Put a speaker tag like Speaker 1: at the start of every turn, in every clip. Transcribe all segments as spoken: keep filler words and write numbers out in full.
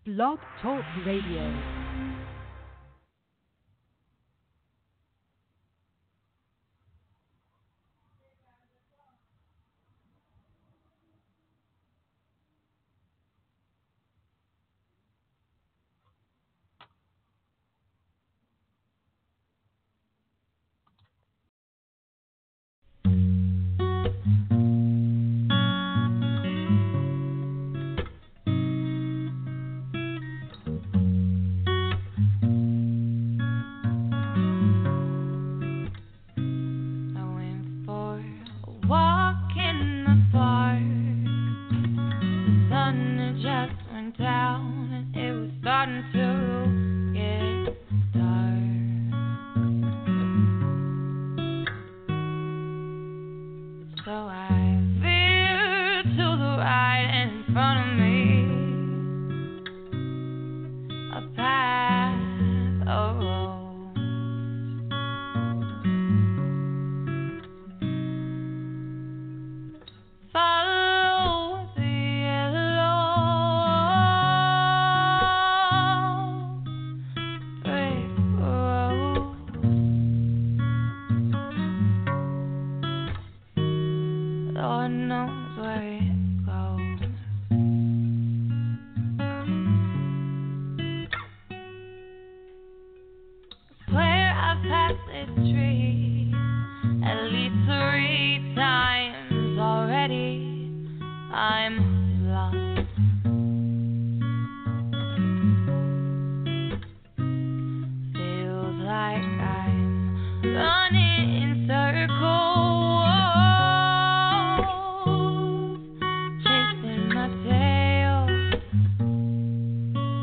Speaker 1: Blog Talk Radio.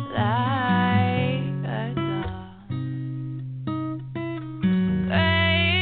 Speaker 2: Hey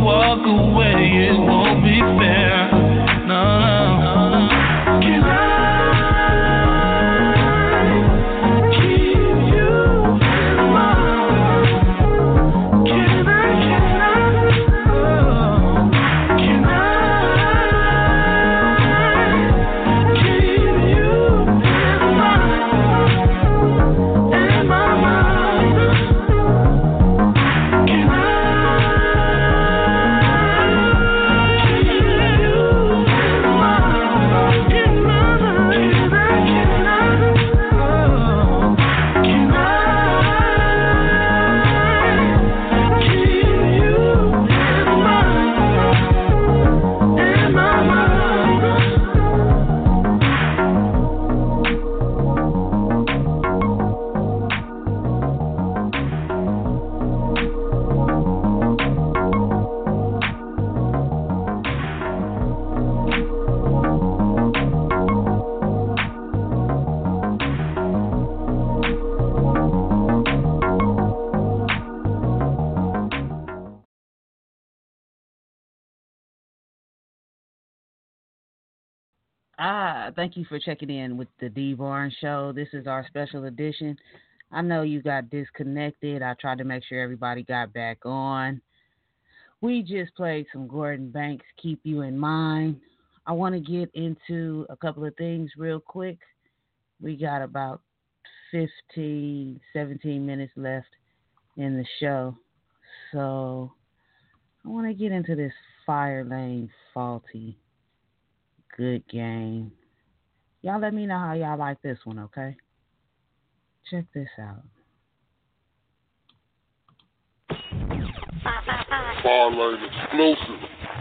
Speaker 2: walk away, it won't be fair. No, no. Can I keep you in mind? Can I, can I, oh, can I keep you in mind? In my mind. Can I
Speaker 3: Ah, thank you for checking in with the D Barnes Show. This is our special edition. I know you got disconnected. I tried to make sure everybody got back on. We just played some Gordon Banks, Keep You in Mind. I want to get into a couple of things real quick. We got about fifteen, seventeen minutes left in the show. So I want to get into this Fire Lane Faulty. Good game. Y'all let me know how y'all like this one, okay? Check this out.
Speaker 4: Fire Lane exclusive.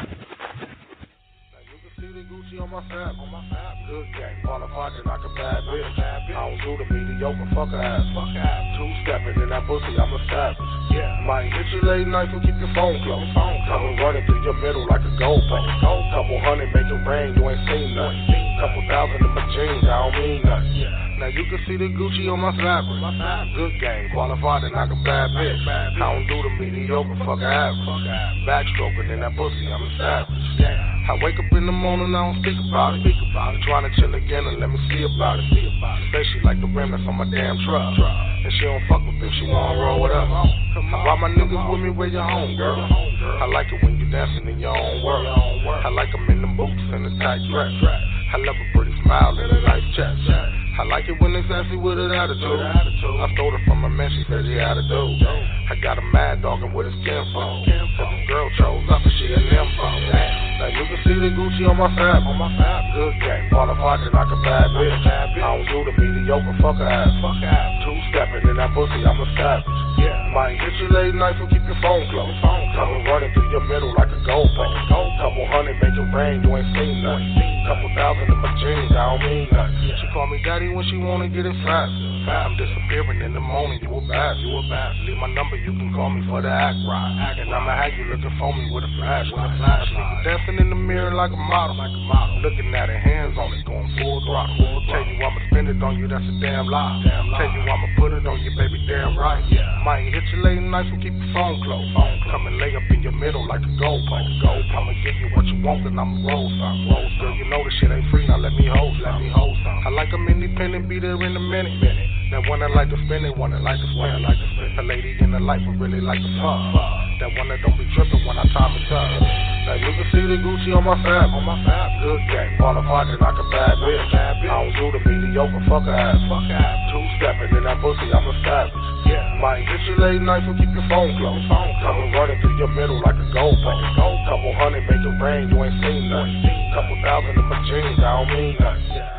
Speaker 5: You can see the Gucci on my fab, on my fab. Good game, qualified like a bad bitch. I don't do the mediocre, fuck ass. Fuck ass. Two stepping in that pussy, I'm a savage. Yeah. Might hit you late night, so keep your phone close. Phone Coming running through your middle like a goalpost. Couple hundred make it rain, you ain't seen nothing. Couple thousand in my jeans, I don't mean nothing. Yeah. Now you can see the Gucci on my fabric. My fabric. Good game, qualified like a bad bitch. I don't do the mediocre, fuck average. Backstroking in that pussy, I'm a savage. Yeah. I wake up in the morning, I don't speak about it. Speak about it. Trying to chill again and let me see about it. See about it. Say she like the rim that's on my damn truck. truck. And she don't fuck with me, she wanna roll with us. I brought my niggas with me where you home, girl. I like it when you dancing in your own world. I like them in them boots and the tight dress. I love a pretty smile and a nice chest. I like it when they sassy with an attitude. I stole it from a man, she said she had a dude. I got a mad dog and with his skin from. Cause the girl chose up and she a nympho. Now you can see the Gucci on my fab. On my fab. Good game, qualified like a bad bitch. I don't do the mediocre, fuck ass. Fuck ass. Two stepping in that pussy, I'm a savage. Yeah. Might hit you late night, so keep your phone close. Coming running through your middle like a goalpost. Couple hundred make it rain, you ain't seen nothing. Couple thousand in my jeans, I don't mean nothing. She call me daddy when she wanna get it faster. I'm disappearing in the morning, you a bad, you a bad. Leave my number, you can call me for the act ride. And I'ma have you looking for me with a flashlight. Dancing in the mirror like a model, like a model. Looking at her hands on it, going full throttle. Tell you I'ma spend it on you, that's a damn lie. Tell you I'ma put it on you, baby, damn right. Might hit you late night, so keep your phone close. Come and lay up in your middle like a goalpost. I'ma give you what you want, and I'ma roll some. Girl, you know this shit ain't free, now let me hold, let me hold some. I like them independent, be there in a minute. That one that like to spin it, one that like to spin, like to spin. A lady in the life would really like to fuck. That one that don't be tripping when I time it up. Now you can see the Gucci on my fab, on my fab. Good game, qualified like a bad bitch. I don't do the mediocre, fuck ass. Fuck ass. Two stepping in that pussy, I'm a savage. Yeah. Might hit you late night, so keep your phone close. Coming running through your middle like a goalpost. Couple hundred make it rain, you ain't seen nothing. Couple thousand in my jeans, I don't mean nothing. Yeah.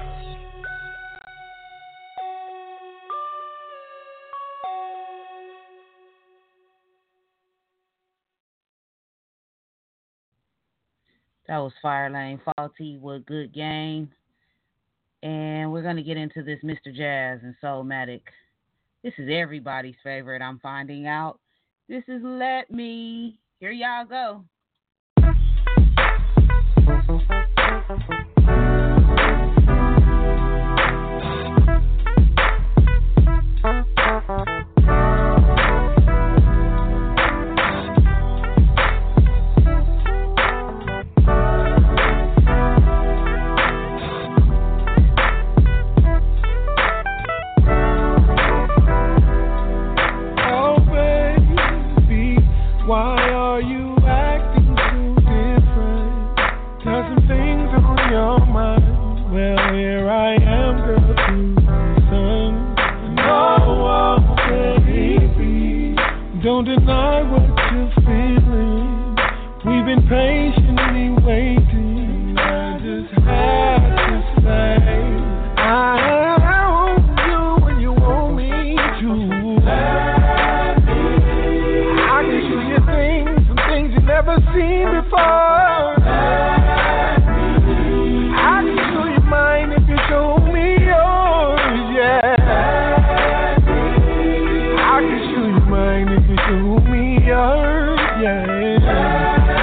Speaker 3: That was Fire Lane Faulty with Good Game. And we're going to get into this Mister Jazz and Soulmatic. This is everybody's favorite, I'm finding out. This is Let Me. Here y'all go.
Speaker 2: You've been patiently waiting. I just had to say, I want you when you want me to. I can show you things, some things you never seen before. I can show you mine if you show me yours, yeah. I can show you mine if you show me yours, yeah.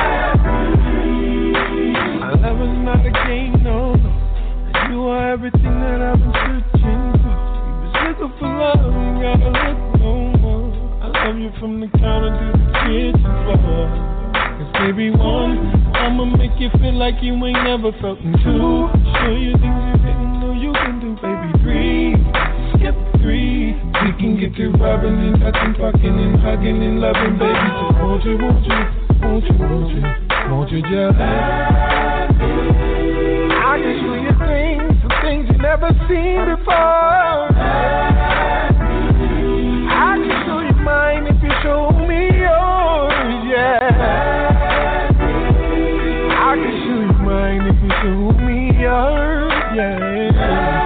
Speaker 2: Not a game, no, no. You are everything that I've been searching for. You was looking for love, you gotta look no more. I love you from the counter to the kitchen floor. Cause baby, one, I'ma make you feel like you ain't never felt in two. Show you things you didn't know you can do, baby. Three, skip three. We can get to robbing and touching, fucking and hugging and loving, baby. Just won't you, won't you, won't you, won't you, won't you just I can show you things, some things you never seen before. I can show you mine if you show me yours, yeah. I can show you mine if you show me yours, yeah.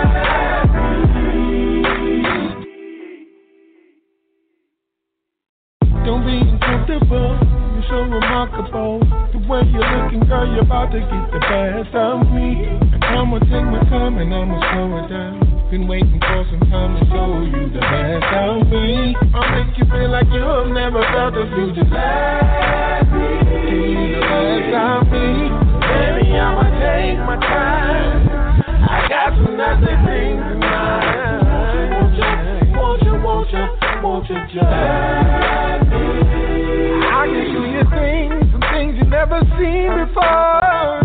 Speaker 2: Don't be uncomfortable, you're so remarkable. The way you're looking, girl, you're about to get the best of me. And I'ma take my time and I'ma slow it down. Been waiting for some time to show you the best of me. I'll make you feel like you've never felt the future. Let me give you the best of me. Baby, I'ma take my time. I got some nasty things in mind. Won't you, won't you, won't you just let me? I can show you things, some things you never seen before.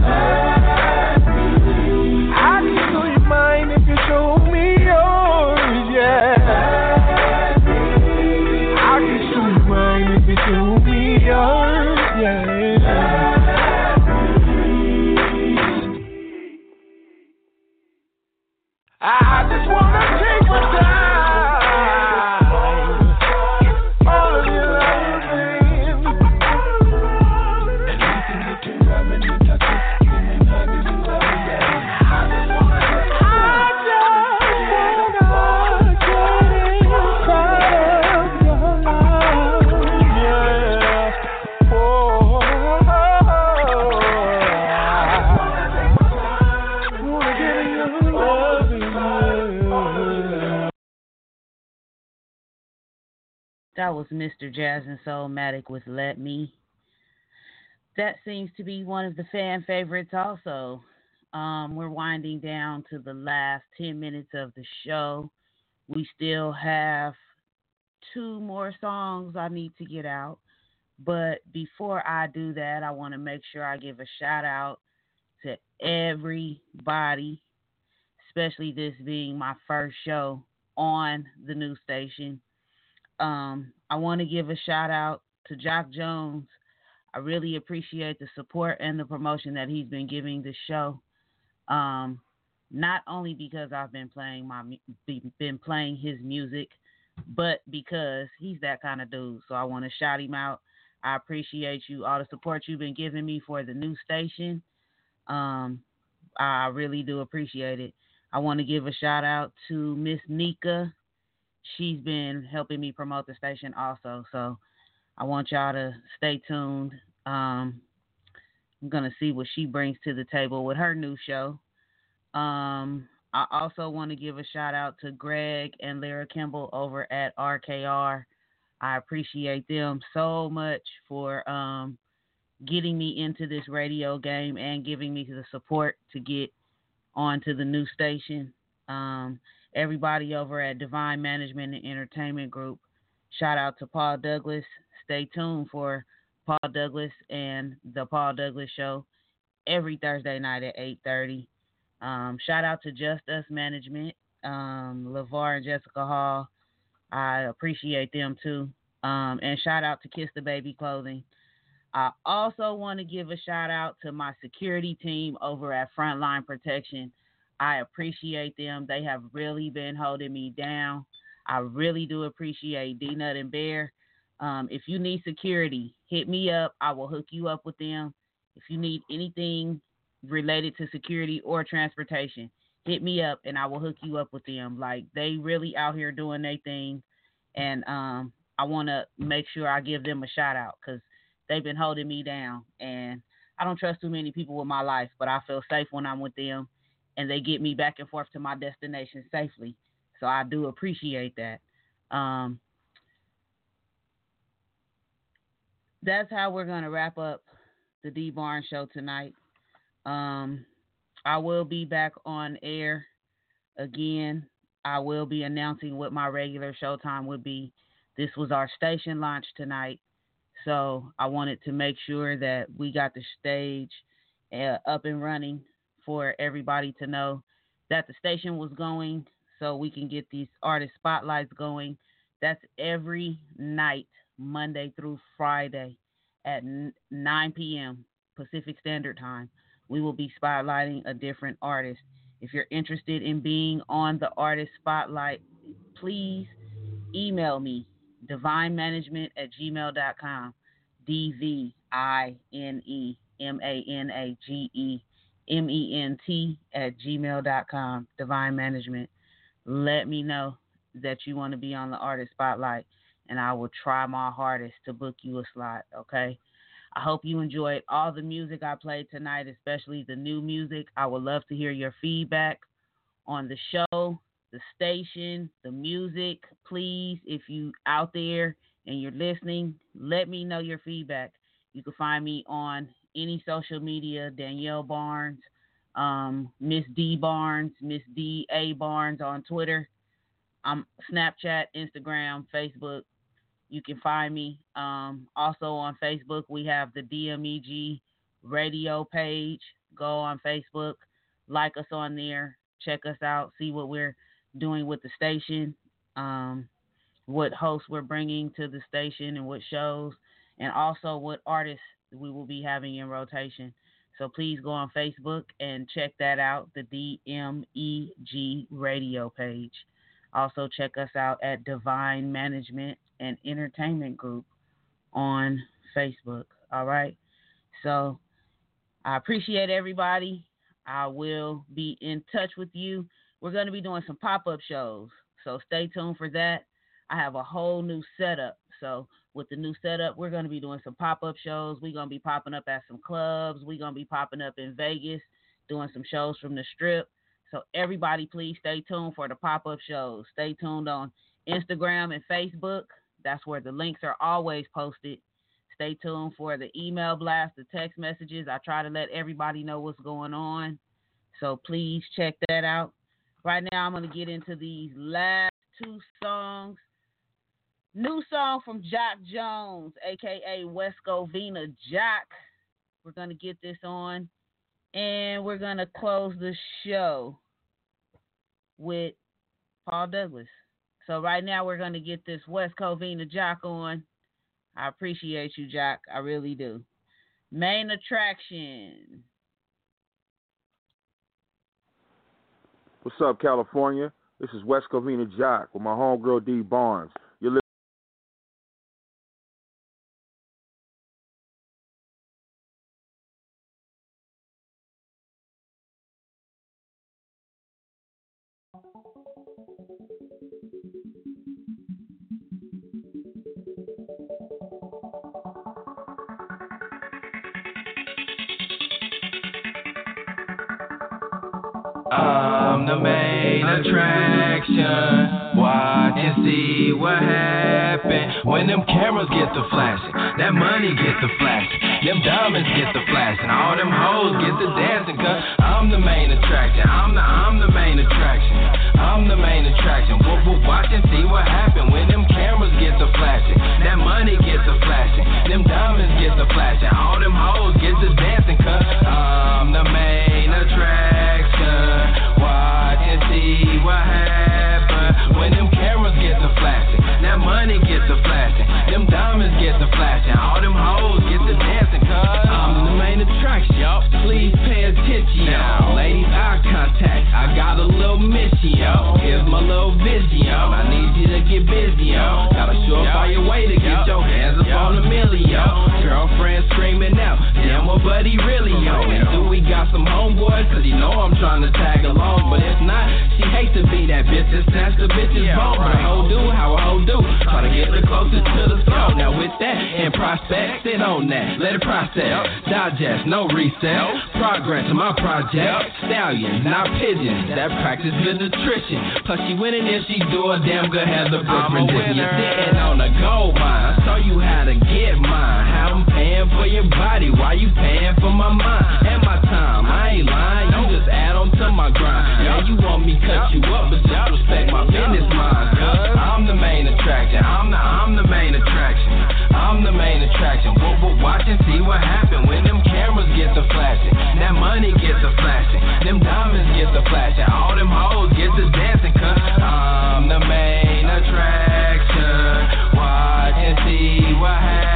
Speaker 2: I can show you mine if you show me yours, yeah. I can show you mine if you show me yours, yeah. I just wanna take my time.
Speaker 3: That was Mister Jazz and Soulmatic with Let Me. That seems to be one of the fan favorites also. Um, we're winding down to the last ten minutes of the show. We still have two more songs I need to get out. But before I do that, I want to make sure I give a shout out to everybody, especially this being my first show on the new station. Um, I want to give a shout out to Jock Jones. I really appreciate the support and the promotion that he's been giving the show. Um, not only because I've been playing my been playing his music, but because he's that kind of dude. So I want to shout him out. I appreciate you, all the support you've been giving me for the new station. Um, I really do appreciate it. I want to give a shout out to Miss Nika. She's been helping me promote the station also, so I want y'all to stay tuned. Um, I'm going to see what she brings to the table with her new show. Um, I also want to give a shout out to Greg and Lyra Kimball over at R K R. I appreciate them so much for um, getting me into this radio game and giving me the support to get onto the new station. Um, everybody over at Divine Management and Entertainment Group, shout out to Paul Douglas. Stay tuned for Paul Douglas and the Paul Douglas Show every Thursday night at eight thirty. Um, shout out to Just Us Management, um, LeVar and Jessica Hall. I appreciate them too. Um, and shout out to Kiss the Baby Clothing. I also want to give a shout out to my security team over at Frontline Protection. I appreciate them. They have really been holding me down. I really do appreciate D-Nut and Bear. Um, if you need security, hit me up. I will hook you up with them. If you need anything related to security or transportation, hit me up and I will hook you up with them. Like, they really out here doing their thing, and um, I want to make sure I give them a shout out because they've been holding me down, and I don't trust too many people with my life, but I feel safe when I'm with them, and they get me back and forth to my destination safely. So I do appreciate that. Um, that's how we're going to wrap up the D Barnes Show tonight. Um, I will be back on air again. I will be announcing what my regular show time would be. This was our station launch tonight, so I wanted to make sure that we got the stage uh, up and running for everybody to know that the station was going, so we can get these artist spotlights going. That's every night, Monday through Friday at nine p.m. Pacific Standard Time. We will be spotlighting a different artist. If you're interested in being on the artist spotlight, please email me, divine management at gmail dot com, D V I N E M A N A G E M E N T at gmail dot com, Divine Management. Let me know that you want to be on the artist spotlight, and I will try my hardest to book you a slot, okay? I hope you enjoyed all the music I played tonight, especially the new music. I would love to hear your feedback on the show, the station, the music. Please, if you out there and you're listening, let me know your feedback. You can find me on any social media, Danielle Barnes, um, Miss D Barnes, Miss D A Barnes on Twitter, um, Snapchat, Instagram, Facebook. You can find me. Um, also on Facebook, we have the D M E G radio page. Go on Facebook, like us on there, check us out, see what we're doing with the station, um, what hosts we're bringing to the station and what shows, and also what artists we will be having in rotation. So please go on Facebook and check that out, the D M E G radio page. Also check us out at Divine Management and Entertainment Group on Facebook. All right. So I appreciate everybody. I will be in touch with you. We're going to be doing some pop-up shows, so stay tuned for that. I have a whole new setup. So with the new setup, we're going to be doing some pop-up shows. We're going to be popping up at some clubs. We're going to be popping up in Vegas, doing some shows from the Strip. So everybody, please stay tuned for the pop-up shows. Stay tuned on Instagram and Facebook. That's where the links are always posted. Stay tuned for the email blast, the text messages. I try to let everybody know what's going on. So please check that out. Right now, I'm going to get into these last two songs. New song from Jock Jones, a k a. West Covina Jock. We're going to get this on. And we're going to close the show with Paul Douglas. So right now we're going to get this West Covina Jock on. I appreciate you, Jock. I really do. Main attraction.
Speaker 6: What's up, California? This is West Covina Jock with my homegirl D Barnes. You're listening.
Speaker 7: I'm the main attraction. Watch and see what happens when them cameras get to flashing, that money get to flashing, them diamonds get to flashing, all them hoes get to dancing. Cause I'm the main attraction. I'm the I'm the main attraction. I'm the main attraction. We'll, we'll watch and see what happens when them cameras get to flashing, that money get to flashing, them diamonds get to flashing, all them hoes get to dancing. Cause I'm the main attraction. Watch and see what happens when them cameras get to flashing, that money get to flashing, them diamonds get to flashing, all them hoes get to dancing. Cause I'm the main attraction, y'all. Please pay attention, y'all. Ladies, eye contact. I got a little mission, y'all. Here's my little vision, y'all. I need you to get busy, y'all. Gotta show up by your way to get your got some homeboys, cause you know I'm trying to tag along. But if not, she hates to be that bitch, just snatch the bitch's yeah, bone. Right. But a hoe do how a hoe do, try to get her closer to the throne. Now with that, and prospect, sit on that, let it process, yep. digest, no reset, nope. progress in my project, yep. stallions, not pigeons, that practice good nutrition. Plus she winning if she do a damn good Heather Brooks rendition. You're sitting on a gold mine, I show you how to get mine, how I'm paying for your body, why you paying for my mind and my time. I ain't lying, you just add on to my grind. Yeah, you want me cut you up, but just respect my business mind. Cause I'm the main attraction, I'm the, I'm the main attraction, I'm the main attraction. But, but watch and see what happen when them cameras get to flashing, that money get to flashing, them diamonds get to flashing, all them hoes get to dancing. Cause I'm the main attraction. Watch and see what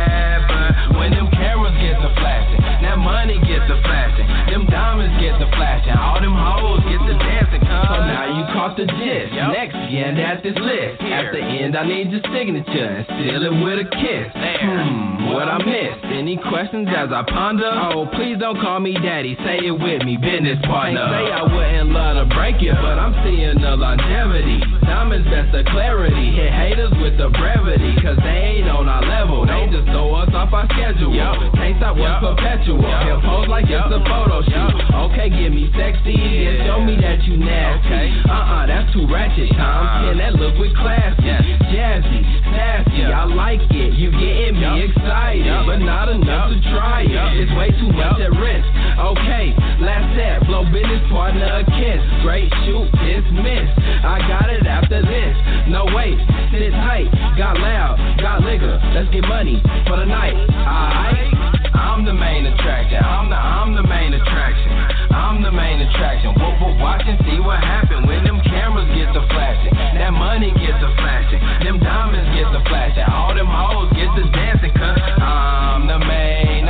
Speaker 7: happen when them cameras get to flashing, that money get to flashing, them diamonds get to flashing, all them hoes get to dancing. Cause so now you caught the gist. Yep. Next again at this list. Here. At the end I need your signature and seal it with a kiss. There. Hmm, what I missed? Any questions as I ponder? Oh, please don't call me daddy, say it with me, business partner. Say I wouldn't love to break it, but I'm seeing the longevity. Diamonds, that's the clarity. Hit haters with the brevity, cause they ain't on our level. They just throw us off our schedule. Yep. Can't stop what's yep. perpetual. Yep. He'll pose like yep. it's a photo shoot. Yep. Okay, give me sexy, yeah. and show me that you nasty. Okay. Uh-uh, that's too ratchet. Time ten, that look with classy. Yes. Jazzy, sassy, yep. I like it. You getting me yep. excited, yep. but not enough yep. to try it. Yep. It's way too much yep. at risk. Okay, last set, blow business partner a kiss. Great shoot, dismiss. I got it after this. No wait, sit tight, got loud, got liquor. Let's get money for the night. Alright, I'm the main attraction. I'm the I'm the main attraction. I'm the main attraction. Whoa, whoa, watch and see what happen when them cameras get to flashing, that money get to flashing, them diamonds get to flashing, all them hoes get to dancing. Cause I'm the main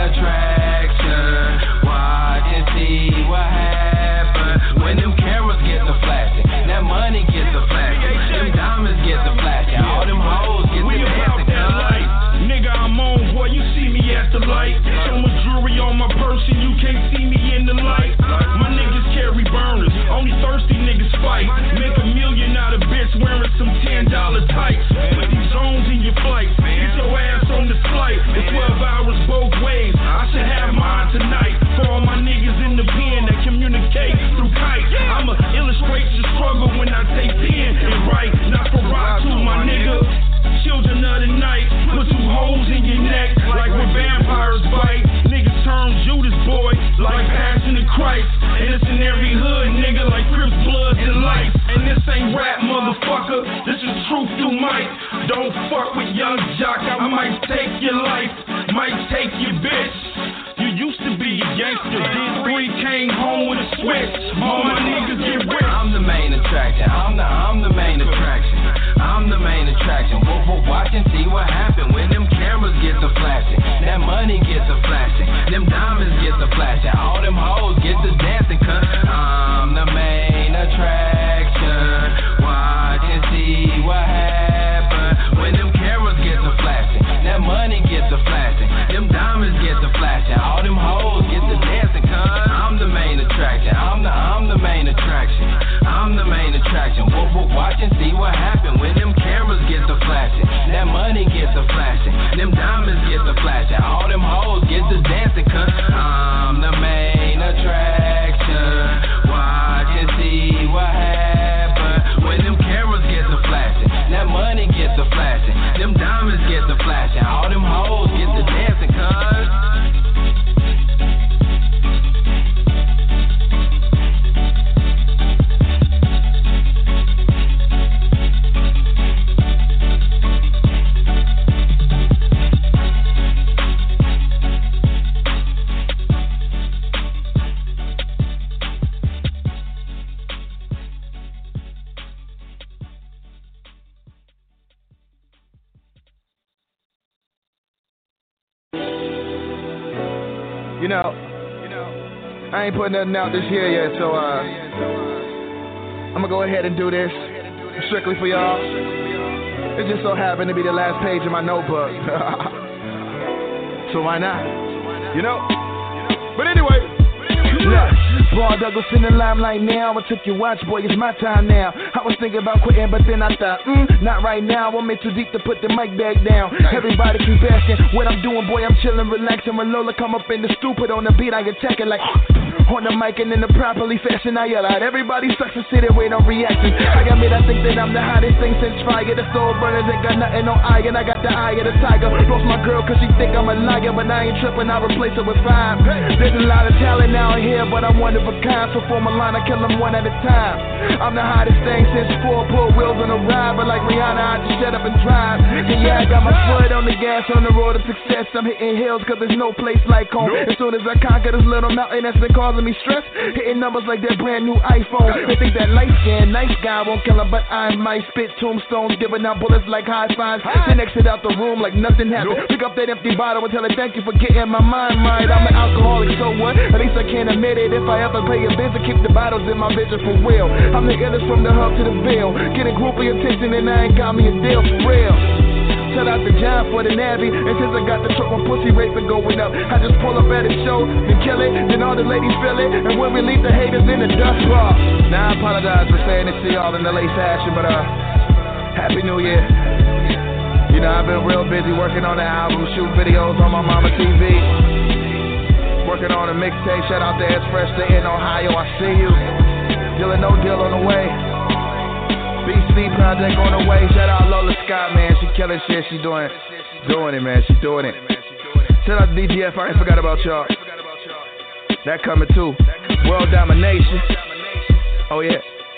Speaker 7: attraction. Watch and see what happen when them cameras get to flashing, that money get to flashing, them diamonds get to flashing, all them hoes get to dancing.
Speaker 2: Nigga, I'm on, boy, you see me at the light. So much jewelry on my person, you can't see me in the light. My niggas carry burners, only thirsty niggas fight. Make a million out of bitch wearing some ten dollar tights. Put these zones in your flights, get your ass on the flight. It's twelve hours both ways, I should have mine tonight. For all my niggas in the pen that communicate through kite, I'ma illustrate your struggle when I take pen and write. Not for rock to my nigga. Children of the night, put two holes in your neck like when vampires bite. Niggas turn Judas boy like Passion of Christ. And it's in every hood, nigga, like Crips, Bloods, and Lights. And this ain't rap, motherfucker, this is truth through might. Don't fuck with young jock, I might take your life, might take your bitch. You used to be a gangster, did three, came home with a switch. All my niggas get rich.
Speaker 7: I'm the main attraction, I'm the, I'm the main attraction. I'm the main attraction. Whoa, whoa, watch and see what happen when them cameras get to flashing, that money get to flashing, them diamonds get to flashing, all them hoes get to dancing. Cause I'm the main attraction. Watch and see what happen when them cameras get to flashing, that money get to flashing, them diamonds get to flashing, all them hoes get to dancing. Cause I'm the main attraction. I'm the, I'm the main attraction. I'm the main attraction. Whoa, whoa, watch and see what happen when them cameras get to flashing, that money get to flashing, them diamonds get to flashing, all them hoes get to dancing. Cause I'm the main attraction. Watch and see what happen when them cameras get to flashing, that money get to flashing, them diamonds get to flashing, all them hoes get to dancing. Cause
Speaker 8: You know, I ain't putting nothing out this year yet, so uh, I'm gonna go ahead and do this strictly for y'all. It just so happened to be the last page of my notebook, so why not? You know? But anyway, look. Paul Douglas in the limelight now. I took your watch, boy, it's my time now. I was thinking about quitting, but then I thought, mm, not right now. I'm in too deep to put the mic back down. Everybody keep asking what I'm doing, boy, I'm chilling, relaxing. When Lola come up in the stupid on the beat, I attack it like on the mic and in the properly fashion. I yell out, everybody sucks and sit and wait on reaction. I admit I think that I'm the hottest thing since fire. The soul burners ain't got nothing on iron. I got the eye of the tiger. Lost my girl cause she think I'm a liar, but I ain't tripping, I replace her with five. There's a lot of talent out here, but I'm one of a kind. So for my line, I kill them one at a time. I'm the hottest thing since four, pull wheels on a ride. But like Rihanna, I just shut up and drive. And yeah, I got my foot on the gas on the road to success. I'm hitting hills cause there's no place like home. As soon as I conquer this little mountain that's been causing me stress, hitting numbers like that brand new iPhone. They think that light skin, nice guy won't kill him, but I might spit tombstones, giving out bullets like high fives. Then exit out the room like nothing happened. Pick up that empty bottle and tell her thank you for getting my mind right. I'm an alcoholic, so what? At least I can't admit it. If I ever pay a visit, keep the bottles in my vision for real. I'm the illest from the hub to the bill, getting groupie attention and I ain't got me a deal for real. Shout out to John for the Navy. And since I got the truck, my pussy rate been going up. I just pull up at a show and kill it, then all the ladies feel it, and when we leave the haters in the dust bar. Now I apologize for saying this to y'all in the late fashion, but uh, Happy New Year. You know, I've been real busy working on the album, shooting videos on my mama T V, working on a mixtape. Shout out to S Fresh in Ohio, I see you. Dealing no deal on the way. B C project on the way. Shout out Lola Scott, man. She killing shit. She doing, doing it, man. She doing it. Shout out to D G F. I ain't forgot about y'all. That coming too. World domination. Oh yeah.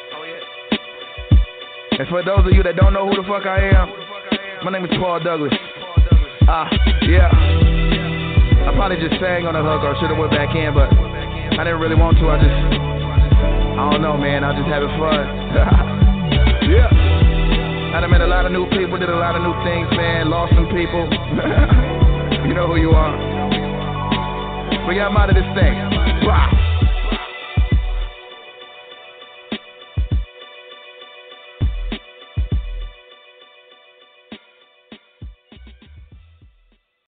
Speaker 8: And for those of you that don't know who the fuck I am, my name is Paul Douglas. Ah, yeah. I probably just sang on the hook or should have went back in, but I didn't really want to. I just, I don't know, man. I was just having fun. Yeah. I done met a lot of new people, did a lot of new things, man. Lost some people. You know who you are. But yeah, I'm out of this thing. Wow.